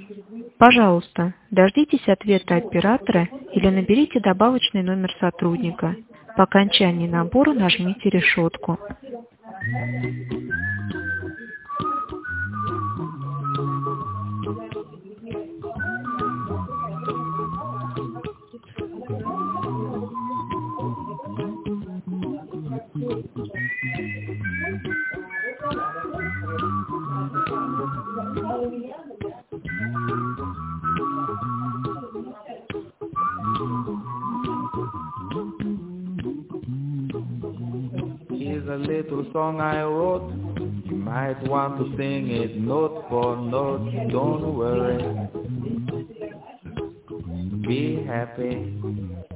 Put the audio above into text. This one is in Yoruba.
Пожалуйста, дождитесь ответа оператора или наберите добавочный номер сотрудника. По окончании набора нажмите решетку. Here's a little song I wrote. You might want to sing it note for note. Don't worry. Be happy.